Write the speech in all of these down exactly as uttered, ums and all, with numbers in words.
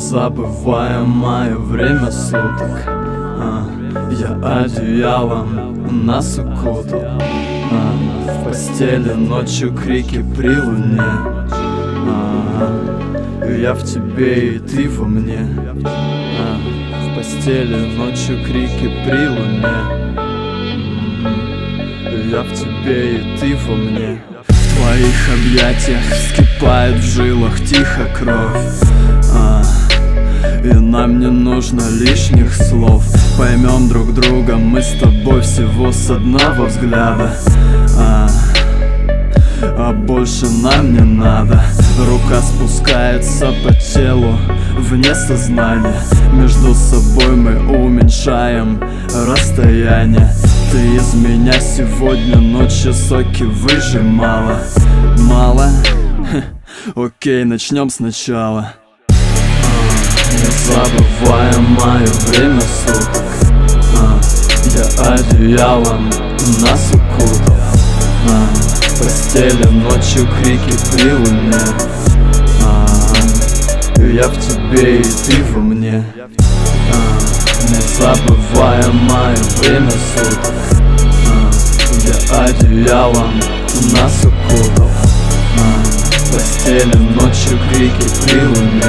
Незабываемое время суток, а, я одеялом нас укутал, а, в постели ночью крики при луне, а, я в тебе и ты во мне, а, в постели ночью крики при луне, я в тебе и ты во мне. В твоих объятиях вскипает в жилах тихо кровь, а, и нам не нужно лишних слов. Поймем друг друга мы с тобой всего с одного взгляда, а, а больше нам не надо. Рука спускается по телу вне сознания. Между собой мы уменьшаем расстояние. Ты из меня сегодня ночью соки выжимала. Мало? Хе, окей, начнем сначала. Незабываемое время суток, а, я одеялом нас укутал, а, в постели ночью крики при луне, а, я в тебе и ты во мне, а, незабываемое время суток, а, я одеялом нас укутал, а, в постели ночью крики при луне,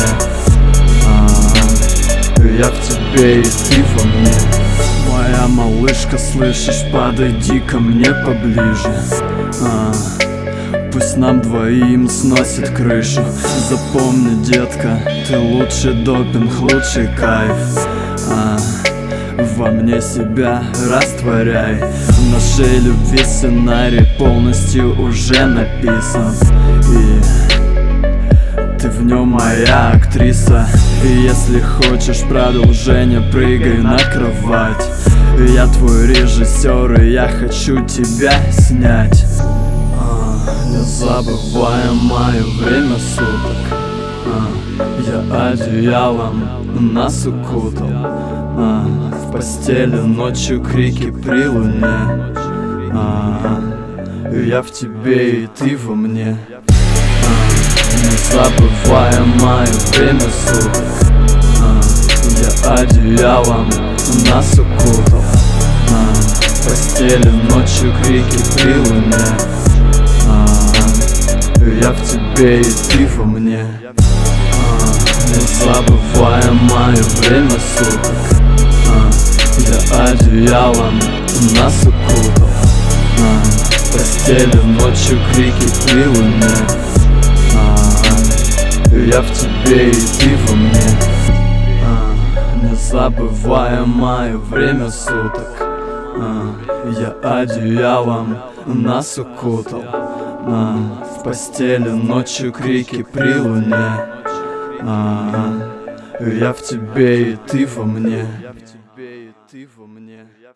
я в тебе и ты во мне. Моя малышка, слышишь, подойди ко мне поближе, а, пусть нам двоим сносит крышу. Запомни, детка, ты лучший допинг, лучший кайф, а, во мне себя растворяй. В нашей любви сценарий полностью уже написан, и ты в нем моя актриса. И если хочешь продолжение, прыгай на кровать. Я твой режиссер, и я хочу тебя снять. а, Незабываемое время суток, а, я одеялом нас укутал, а, в постели ночью крики при луне, а, я в тебе и ты во мне. Незабываемое время суток, а, я одеялом нас укутал, а, в постели ночью крики при луне, а, я в тебе и ты во мне. а, Незабываемое время суток, а, я одеялом нас укутал, а, в постели ночью крики при луне, я в тебе и ты во мне. а, Незабываемое время суток, а, я одеялом нас укутал, а, в постели ночью крики при луне, а, я в тебе и ты во мне. Я в тебе и ты во мне.